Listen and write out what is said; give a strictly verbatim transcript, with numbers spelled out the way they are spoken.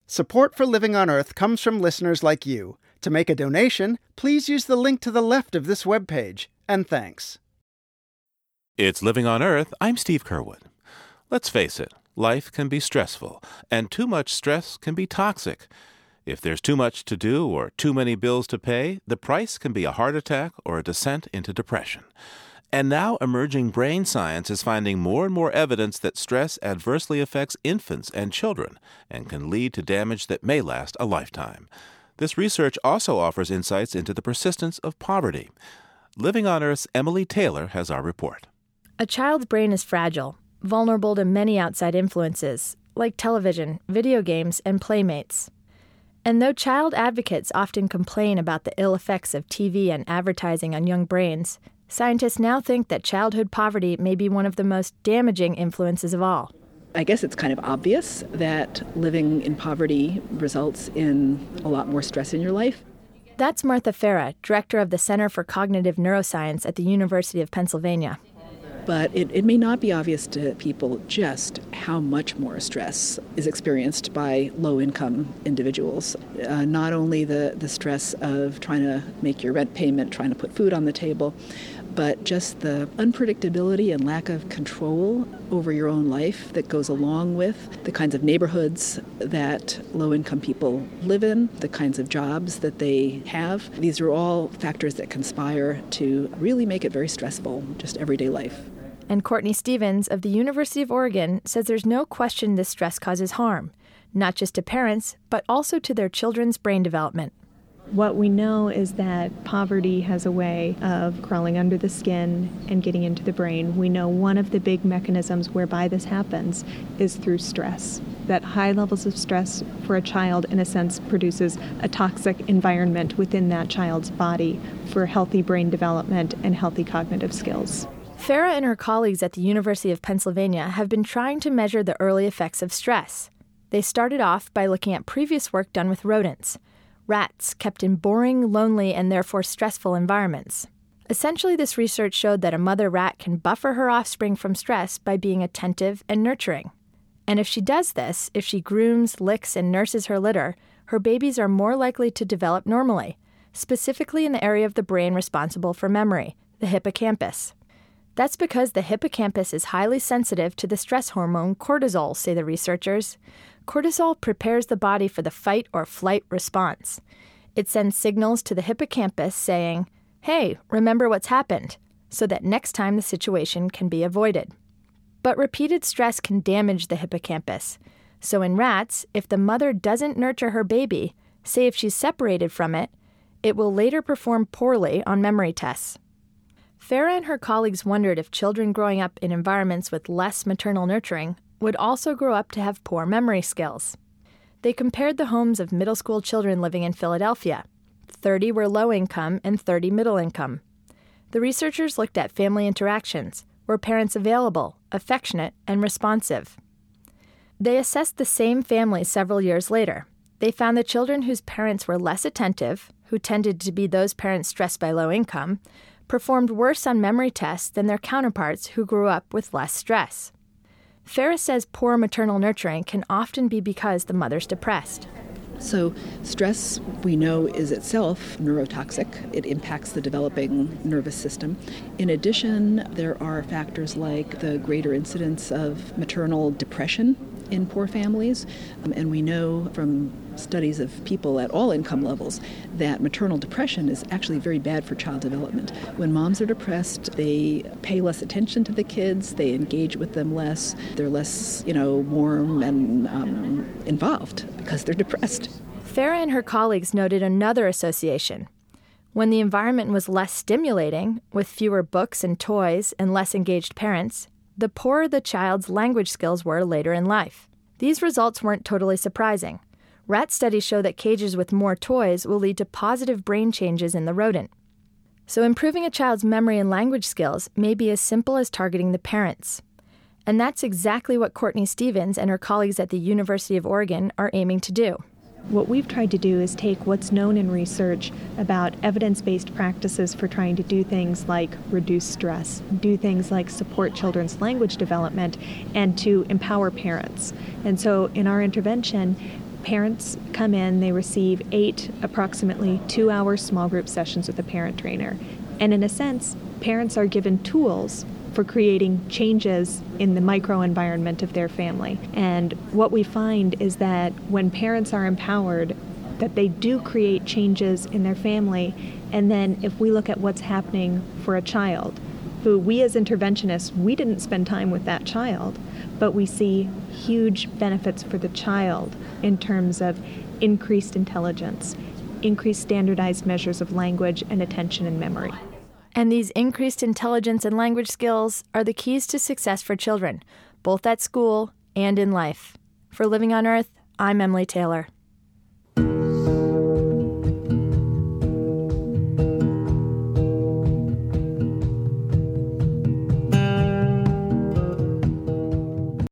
Support for Living on Earth comes from listeners like you. To make a donation, please use the link to the left of this webpage. And thanks. It's Living on Earth. I'm Steve Curwood. Let's face it, life can be stressful, and too much stress can be toxic. If there's too much to do or too many bills to pay, the price can be a heart attack or a descent into depression. And now emerging brain science is finding more and more evidence that stress adversely affects infants and children and can lead to damage that may last a lifetime. This research also offers insights into the persistence of poverty. Living on Earth's Emily Taylor has our report. A child's brain is fragile, vulnerable to many outside influences, like television, video games, and playmates. And though child advocates often complain about the ill effects of T V and advertising on young brains, scientists now think that childhood poverty may be one of the most damaging influences of all. I guess it's kind of obvious that living in poverty results in a lot more stress in your life. That's Martha Farah, director of the Center for Cognitive Neuroscience at the University of Pennsylvania. But it, it may not be obvious to people just how much more stress is experienced by low-income individuals. Uh, not only the, the stress of trying to make your rent payment, trying to put food on the table, but just the unpredictability and lack of control over your own life that goes along with the kinds of neighborhoods that low-income people live in, the kinds of jobs that they have. These are all factors that conspire to really make it very stressful, just everyday life. And Courtney Stevens of the University of Oregon says there's no question this stress causes harm, not just to parents, but also to their children's brain development. What we know is that poverty has a way of crawling under the skin and getting into the brain. We know one of the big mechanisms whereby this happens is through stress. That high levels of stress for a child, in a sense, produces a toxic environment within that child's body for healthy brain development and healthy cognitive skills. Farah and her colleagues at the University of Pennsylvania have been trying to measure the early effects of stress. They started off by looking at previous work done with rodents, rats kept in boring, lonely, and therefore stressful environments. Essentially, this research showed that a mother rat can buffer her offspring from stress by being attentive and nurturing. And if she does this, if she grooms, licks, and nurses her litter, her babies are more likely to develop normally, specifically in the area of the brain responsible for memory, the hippocampus. That's because the hippocampus is highly sensitive to the stress hormone cortisol, say the researchers. Cortisol prepares the body for the fight or flight response. It sends signals to the hippocampus saying, "Hey, remember what's happened," so that next time the situation can be avoided. But repeated stress can damage the hippocampus. So in rats, if the mother doesn't nurture her baby, say if she's separated from it, it will later perform poorly on memory tests. Farah and her colleagues wondered if children growing up in environments with less maternal nurturing would also grow up to have poor memory skills. They compared the homes of middle school children living in Philadelphia. thirty were low income and thirty middle income. The researchers looked at family interactions. Were parents available, affectionate, and responsive? They assessed the same families several years later. They found that children whose parents were less attentive, who tended to be those parents stressed by low income, performed worse on memory tests than their counterparts who grew up with less stress. Farah says poor maternal nurturing can often be because the mother's depressed. So stress, we know, is itself neurotoxic. It impacts the developing nervous system. In addition, there are factors like the greater incidence of maternal depression in poor families. Um, and we know from studies of people at all income levels that maternal depression is actually very bad for child development. When moms are depressed, they pay less attention to the kids, they engage with them less, they're less, you know, warm and um, involved because they're depressed. Farah and her colleagues noted another association. When the environment was less stimulating, with fewer books and toys and less engaged parents, the poorer the child's language skills were later in life. These results weren't totally surprising. Rat studies show that cages with more toys will lead to positive brain changes in the rodent. So improving a child's memory and language skills may be as simple as targeting the parents. And that's exactly what Courtney Stevens and her colleagues at the University of Oregon are aiming to do. What we've tried to do is take what's known in research about evidence-based practices for trying to do things like reduce stress, do things like support children's language development, and to empower parents. And so in our intervention, Parents come in, they receive eight approximately two-hour small group sessions with a parent trainer. And in a sense, parents are given tools for creating changes in the microenvironment of their family. And what we find is that when parents are empowered, that they do create changes in their family. And then if we look at what's happening for a child, who we as interventionists, we didn't spend time with that child, but we see huge benefits for the child in terms of increased intelligence, increased standardized measures of language and attention and memory. And these increased intelligence and language skills are the keys to success for children, both at school and in life. For Living on Earth, I'm Emily Taylor.